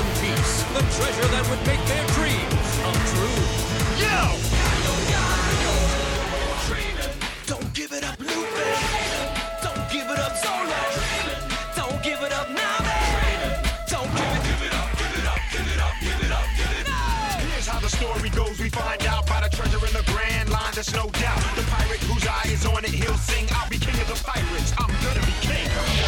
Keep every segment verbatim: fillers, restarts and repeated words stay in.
One Piece, the treasure that would make their dreams come true. Yo! Don't give it up, Luffy. Don't give it up, Zoro. Don't give it up, Nami. Don't give it, give it up, give it up, give it up, give it up, give it up. Here's how the story goes. We find out by the treasure in the Grand Line. There's no doubt. The pirate whose eye is on it, he'll sing. I'll be king of the pirates. I'm gonna be king.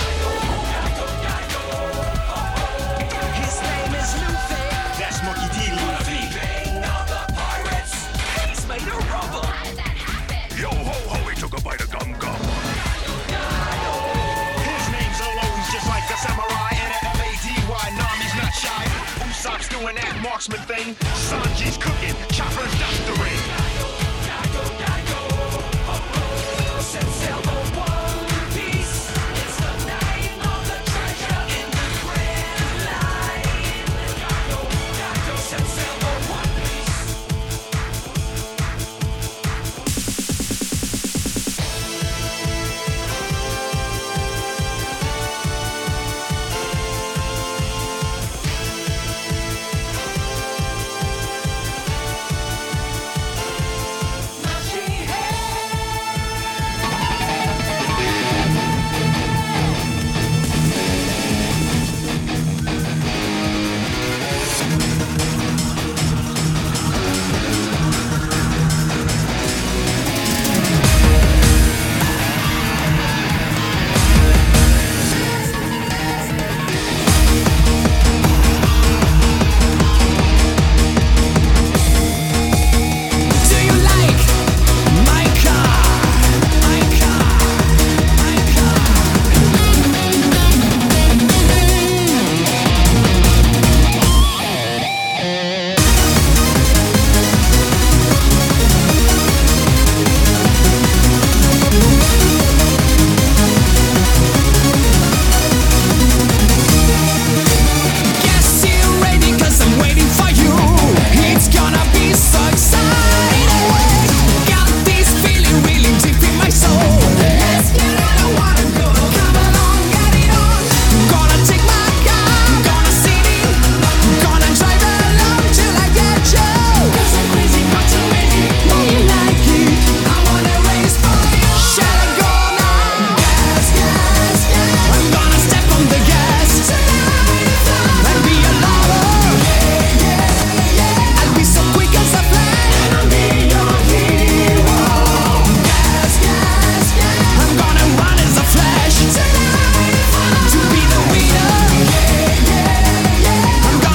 His name is Luffy. That's Monkey D. Luffy. King of the pirates. He's made of rubber. How did that happen? Yo ho ho, he took a bite of gum gum. His name's alone, just like the samurai and an L A D Y. Nami's not shy. Usopp's doing that marksman thing. Sanji's cooking. Chopper's doctoring.